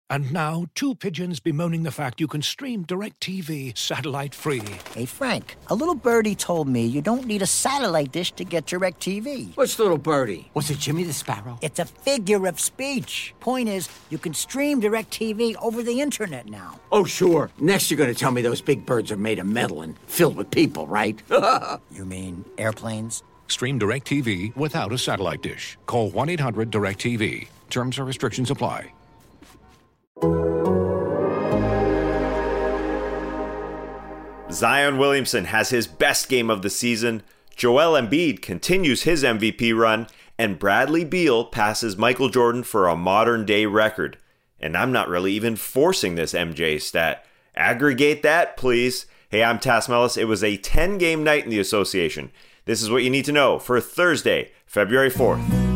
And now, two pigeons bemoaning the fact you can stream DirecTV satellite-free. Hey, Frank, a little birdie told me you don't need a satellite dish to get DirecTV. Which little birdie? Was it Jimmy the Sparrow? It's a figure of speech. Point is, you can stream DirecTV over the internet now. Oh, sure. Next you're going to tell me those big birds are made of metal and filled with people, right? You mean airplanes? Stream DirecTV without a satellite dish. Call 1-800-DirecTV. Terms and restrictions apply. Zion Williamson has his best game of the season, Joel Embiid continues his MVP run, and Bradley Beal passes Michael Jordan for a modern-day record. And I'm not really even forcing this MJ stat. Aggregate that, please. Hey, I'm Tas Melas. It was a 10-game night in the association. This is what you need to know for Thursday, February 4th.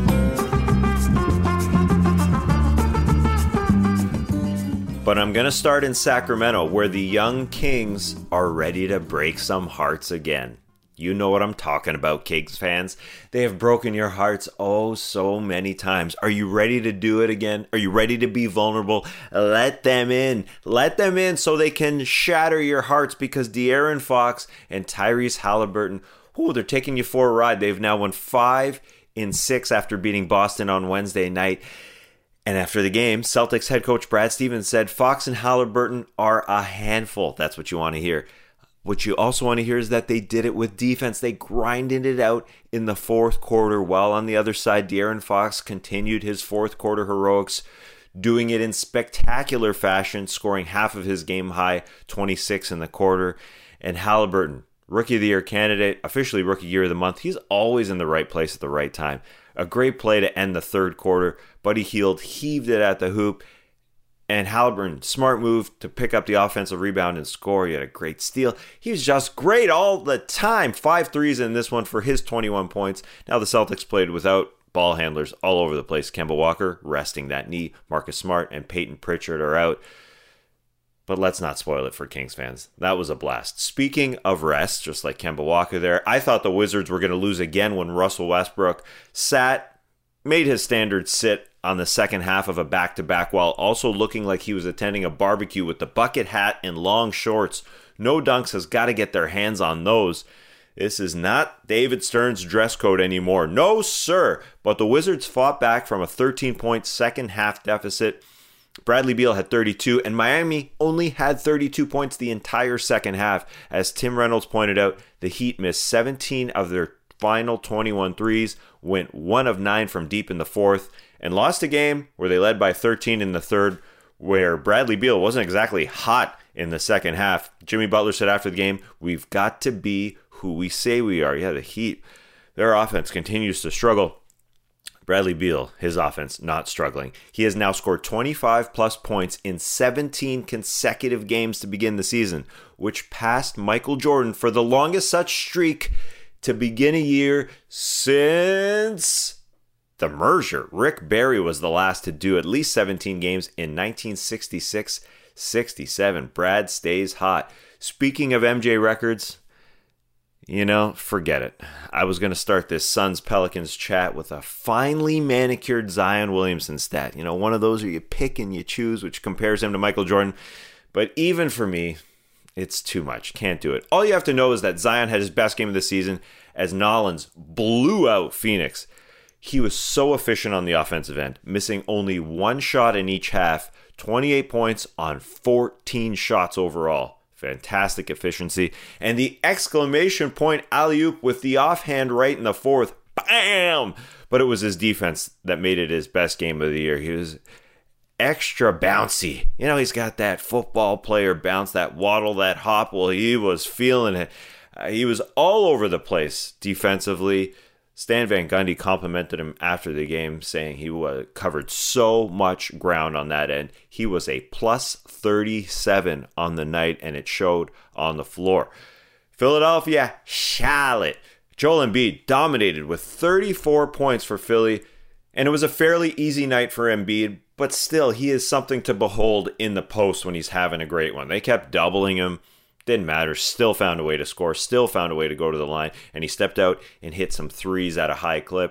But I'm going to start in Sacramento, where the young Kings are ready to break some hearts again. You know what I'm talking about, Kings fans. They have broken your hearts oh so many times. Are you ready to do it again? Are you ready to be vulnerable? Let them in. Let them in so they can shatter your hearts, because De'Aaron Fox and Tyrese Halliburton, they're taking you for a ride. They've now won 5 in 6 after beating Boston on Wednesday night. And after the game, Celtics head coach Brad Stevens said Fox and Halliburton are a handful. That's what you want to hear. What you also want to hear is that they did it with defense. They grinded it out in the fourth quarter, while on the other side, De'Aaron Fox continued his fourth quarter heroics, doing it in spectacular fashion, scoring half of his game high 26 in the quarter. And Halliburton, Rookie of the Year candidate, officially Rookie Year of the Month. He's always in the right place at the right time. A great play to end the third quarter. Buddy Hield heaved it at the hoop. And Halliburton, smart move to pick up the offensive rebound and score. He had a great steal. He was just great all the time. 5 threes in this one for his 21 points. Now the Celtics played without ball handlers all over the place. Kemba Walker resting that knee. Marcus Smart and Peyton Pritchard are out. But let's not spoil it for Kings fans. That was a blast. Speaking of rest, just like Kemba Walker there, I thought the Wizards were going to lose again when Russell Westbrook made his standard sit on the second half of a back-to-back, while also looking like he was attending a barbecue with the bucket hat and long shorts. No Dunks has got to get their hands on those. This is not David Stern's dress code anymore. No, sir. But the Wizards fought back from a 13-point second half deficit. Bradley Beal had 32, and Miami only had 32 points the entire second half. As Tim Reynolds pointed out, the Heat missed 17 of their final 21 threes, went 1 of 9 from deep in the fourth, and lost a game where they led by 13 in the third, where Bradley Beal wasn't exactly hot in the second half. Jimmy Butler said after the game, "We've got to be who we say we are." Yeah, the Heat, their offense continues to struggle. Bradley Beal, his offense, not struggling. He has now scored 25-plus points in 17 consecutive games to begin the season, which passed Michael Jordan for the longest such streak to begin a year since the merger. Rick Barry was the last to do at least 17 games in 1966-67. Brad stays hot. Speaking of MJ records, forget it. I was going to start this Suns-Pelicans chat with a finely manicured Zion Williamson stat. One of those where you pick and you choose, which compares him to Michael Jordan. But even for me, it's too much. Can't do it. All you have to know is that Zion had his best game of the season as Nolens blew out Phoenix. He was so efficient on the offensive end, missing only 1 shot in each half, 28 points on 14 shots overall. Fantastic efficiency. And the exclamation point alley-oop with the offhand right in the fourth. Bam! But it was his defense that made it his best game of the year. He was extra bouncy. He's got that football player bounce, that waddle, that hop. Well, he was feeling it. He was all over the place defensively. Stan Van Gundy complimented him after the game, saying he covered so much ground on that end. He was a plus 37 on the night, and it showed on the floor. Philadelphia, Charlotte. Joel Embiid dominated with 34 points for Philly, and it was a fairly easy night for Embiid, but still, he is something to behold in the post when he's having a great one. They kept doubling him. Didn't matter, still found a way to score, still found a way to go to the line, and he stepped out and hit some threes at a high clip.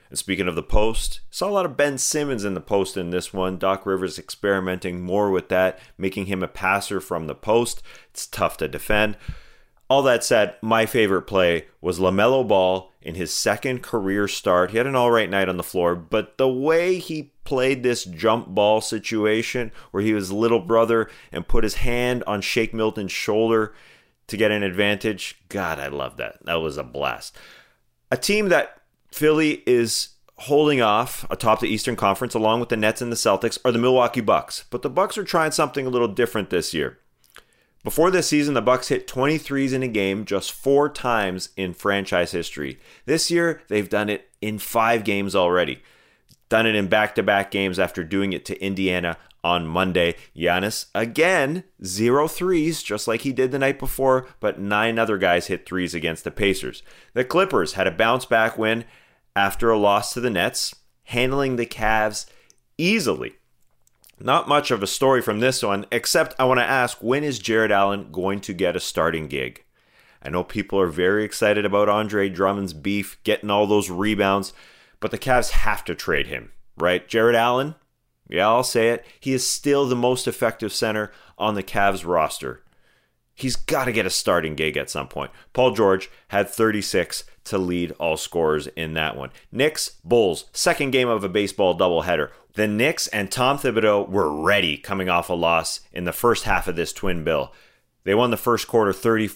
And speaking of the post, saw a lot of Ben Simmons in the post in this one. Doc Rivers experimenting more with that, making him a passer from the post. It's tough to defend. All that said, my favorite play was LaMelo Ball in his second career start. He had an all right night on the floor, but the way he played this jump ball situation where he was little brother and put his hand on Shake Milton's shoulder to get an advantage, God, I love that. That was a blast. A team that Philly is holding off atop the Eastern Conference along with the Nets and the Celtics are the Milwaukee Bucks. But the Bucks are trying something a little different this year. Before this season, the Bucks hit 23s in a game just 4 times in franchise history. This year, they've done it in 5 games already. Done it in back-to-back games after doing it to Indiana on Monday. Giannis, again, 0 threes, just like he did the night before, but 9 other guys hit threes against the Pacers. The Clippers had a bounce-back win after a loss to the Nets, handling the Cavs easily. Not much of a story from this one, except I want to ask, when is Jared Allen going to get a starting gig? I know people are very excited about Andre Drummond's beef, getting all those rebounds, but the Cavs have to trade him, right? Jared Allen, yeah, I'll say it, he is still the most effective center on the Cavs roster. He's got to get a starting gig at some point. Paul George had 36 to lead all scorers in that one. Knicks, Bulls, second game of a baseball doubleheader. The Knicks and Tom Thibodeau were ready coming off a loss in the first half of this twin bill. They won the first quarter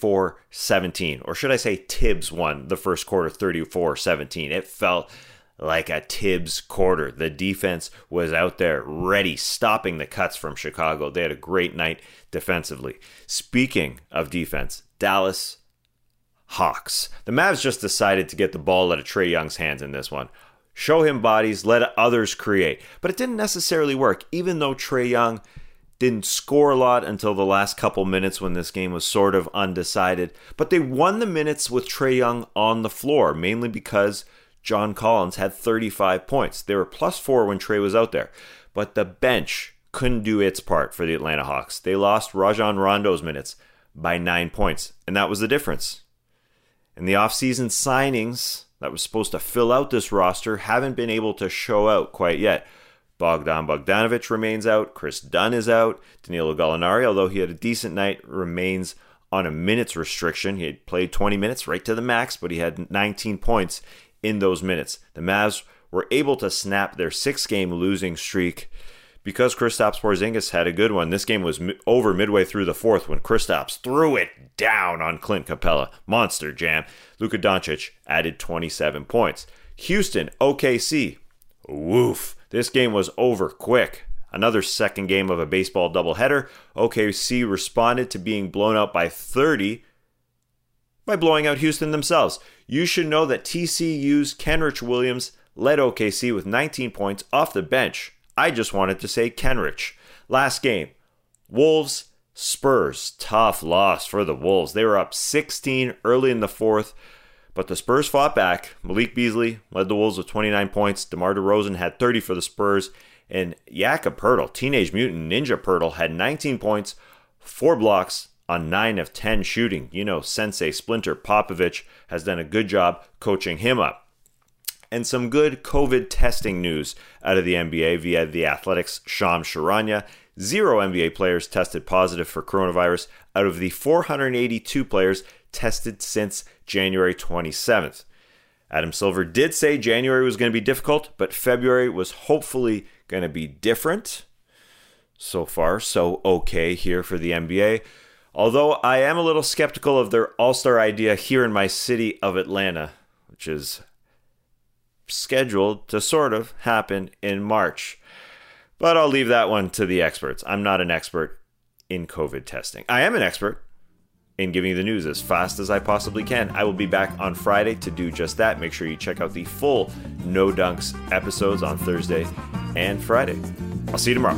34-17. Or should I say Tibbs won the first quarter 34-17. It felt like a Tibbs quarter. The defense was out there ready, stopping the cuts from Chicago. They had a great night defensively. Speaking of defense, Dallas Hawks. The Mavs just decided to get the ball out of Trae Young's hands in this one. Show him bodies, let others create. But it didn't necessarily work, even though Trae Young didn't score a lot until the last couple minutes when this game was sort of undecided. But they won the minutes with Trae Young on the floor, mainly because John Collins had 35 points. They were +4 when Trae was out there. But the bench couldn't do its part for the Atlanta Hawks. They lost Rajon Rondo's minutes by 9 points, and that was the difference. And the offseason signings that was supposed to fill out this roster haven't been able to show out quite yet. Bogdan Bogdanovic remains out. Chris Dunn is out. Danilo Gallinari, although he had a decent night, remains on a minutes restriction. He had played 20 minutes right to the max, but he had 19 points in those minutes. The Mavs were able to snap their 6-game losing streak because Kristaps Porzingis had a good one. This game was over midway through the 4th when Kristaps threw it down on Clint Capella. Monster jam. Luka Doncic added 27 points. Houston, OKC. Woof. This game was over quick. Another second game of a baseball doubleheader. OKC responded to being blown out by 30 by blowing out Houston themselves. You should know that TCU's Kenrich Williams led OKC with 19 points off the bench. I just wanted to say Kenrich. Last game, Wolves, Spurs. Tough loss for the Wolves. They were up 16 early in the 4th, but the Spurs fought back. Malik Beasley led the Wolves with 29 points. DeMar DeRozan had 30 for the Spurs. And Jakob Poeltl, Teenage Mutant Ninja Poeltl, had 19 points, 4 blocks on 9 of 10 shooting. You know, Sensei Splinter Popovich has done a good job coaching him up. And some good COVID testing news out of the NBA via The Athletic's Shams Charania. 0 NBA players tested positive for coronavirus out of the 482 players tested since January 27th. Adam Silver did say January was going to be difficult, but February was hopefully going to be different. So far, so okay here for the NBA. Although I am a little skeptical of their All-Star idea here in my city of Atlanta, which is scheduled to sort of happen in March. But I'll leave that one to the experts. I'm not an expert in COVID testing. I am an expert in giving you the news as fast as I possibly can. I will be back on Friday to do just that. Make sure you check out the full No Dunks episodes on Thursday and Friday. I'll see you tomorrow.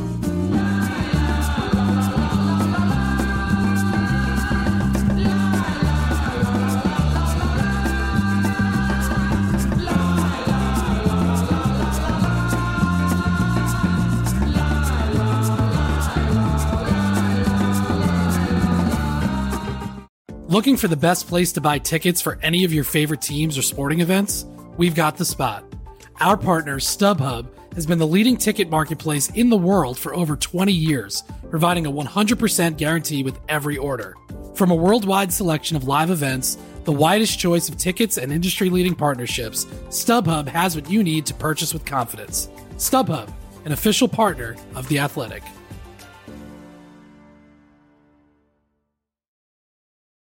Looking for the best place to buy tickets for any of your favorite teams or sporting events? We've got the spot. Our partner, StubHub, has been the leading ticket marketplace in the world for over 20 years, providing a 100% guarantee with every order. From a worldwide selection of live events, the widest choice of tickets and industry-leading partnerships, StubHub has what you need to purchase with confidence. StubHub, an official partner of The Athletic.